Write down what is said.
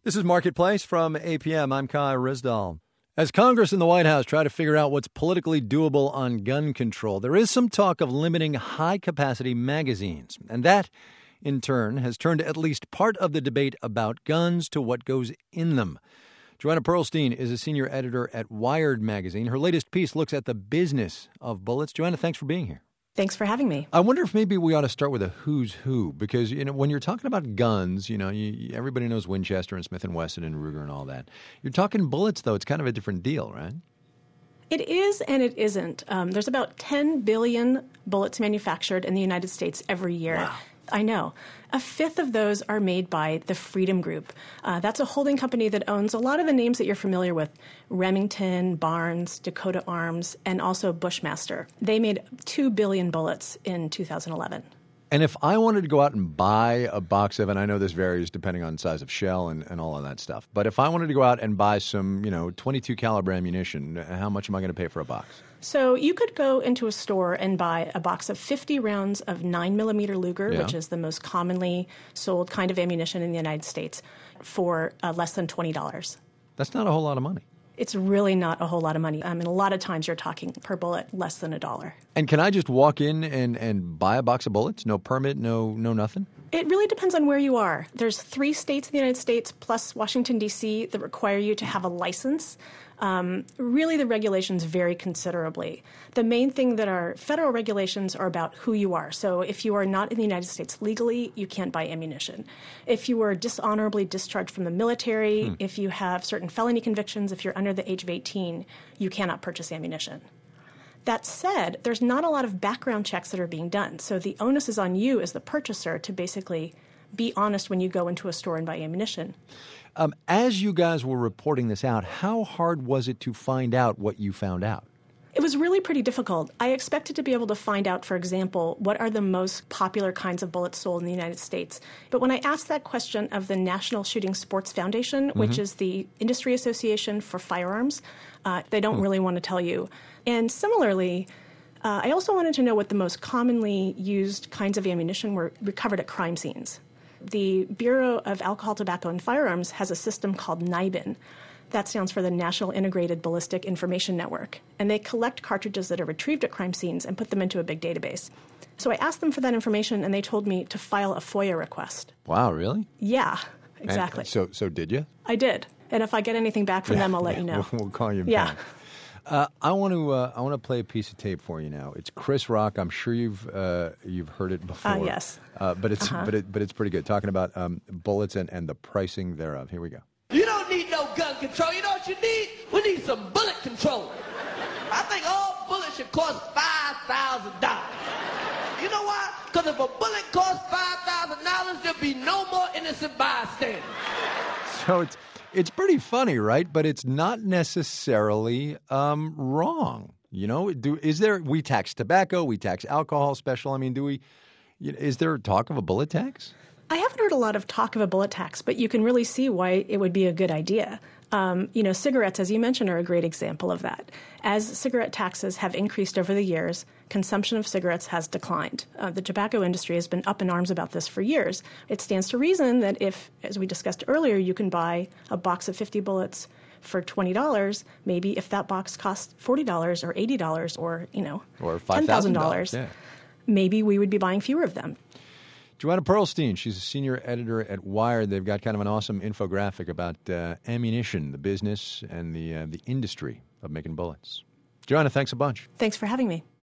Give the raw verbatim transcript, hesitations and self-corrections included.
This is Marketplace from A P M. I'm Kai Rizdal. As Congress and the White House try to figure out what's politically doable on gun control, there is some talk of limiting high-capacity magazines. And that, in turn, has turned at least part of the debate about guns to what goes in them. Joanna Pearlstein is a senior editor at Wired magazine. Her latest piece looks at the business of bullets. Joanna, thanks for being here. Thanks for having me. I wonder if maybe we ought to start with a who's who, because you know when you're talking about guns, you know, you, everybody knows Winchester and Smith and Wesson and Ruger and all that. You're talking bullets, though. It's kind of a different deal, right? It is and it isn't. Um, there's about ten billion bullets manufactured in the United States every year. Wow. I know. A fifth of those are made by the Freedom Group. Uh, that's a holding company that owns a lot of the names that you're familiar with: Remington, Barnes, Dakota Arms, and also Bushmaster. They made two billion bullets in two thousand eleven. And if I wanted to go out and buy a box of, and I know this varies depending on size of shell and, and all of that stuff, but if I wanted to go out and buy some, you know, twenty-two caliber ammunition, how much am I going to pay for a box? So you could go into a store and buy a box of fifty rounds of nine millimeter Luger, Yeah. which is the most commonly sold kind of ammunition in the United States, for uh, less than twenty dollars. That's not a whole lot of money. It's really not a whole lot of money. I mean, a lot of times you're talking per bullet less than a dollar. And can I just walk in and, and buy a box of bullets? No permit, no no nothing? It really depends on where you are. There's three states in the United States plus Washington, D C that require you to have a license. Um, really, the regulations vary considerably. The main thing that our federal regulations are about who you are. So if you are not in the United States legally, you can't buy ammunition. If you were dishonorably discharged from the military, hmm. if you have certain felony convictions, if you're under the age of eighteen, you cannot purchase ammunition. That said, there's not a lot of background checks that are being done. So the onus is on you as the purchaser to basically be honest when you go into a store and buy ammunition. Um, as you guys were reporting this out, how hard was it to find out what you found out? It was really pretty difficult. I expected to be able to find out, for example, what are the most popular kinds of bullets sold in the United States. But when I asked that question of the National Shooting Sports Foundation, mm-hmm. which is the industry association for firearms, uh, they don't mm. really want to tell you. And similarly, uh, I also wanted to know what the most commonly used kinds of ammunition were recovered at crime scenes. The Bureau of Alcohol, Tobacco, and Firearms has a system called NIBIN. That stands for the National Integrated Ballistic Information Network. And they collect cartridges that are retrieved at crime scenes and put them into a big database. So I asked them for that information, and they told me to file a FOIA request. Wow, really? Yeah, exactly. And so so did you? I did. And if I get anything back from yeah, them, I'll let yeah, you know. We'll, we'll call you back. Yeah. Uh, I want to uh, I want to play a piece of tape for you now. It's Chris Rock. I'm sure you've uh, you've heard it before. Uh, yes. Uh, but it's uh-huh. but it, but it's pretty good. Talking about um, bullets and, and the pricing thereof. Here we go. You don't need no gun control. You know what you need? We need some bullet control. I think all bullets should cost five thousand dollars. You know why? Because if a bullet costs five thousand dollars, there'll be no more innocent bystanders. So it's. It's pretty funny, right? But it's not necessarily um, wrong. You know, do is there? We tax tobacco, we tax alcohol special. I mean, do we? You know, is there talk of a bullet tax? I haven't heard a lot of talk of a bullet tax, but you can really see why it would be a good idea. Um, you know, cigarettes, as you mentioned, are a great example of that. As cigarette taxes have increased over the years, consumption of cigarettes has declined. Uh, the tobacco industry has been up in arms about this for years. It stands to reason that if, as we discussed earlier, you can buy a box of fifty bullets for twenty dollars, maybe if that box costs forty dollars or eighty dollars or, you know, or ten thousand dollars, yeah. maybe we would be buying fewer of them. Joanna Pearlstein, she's a senior editor at Wired. They've got kind of an awesome infographic about uh, ammunition, the business, and the uh, the industry of making bullets. Joanna, thanks a bunch. Thanks for having me.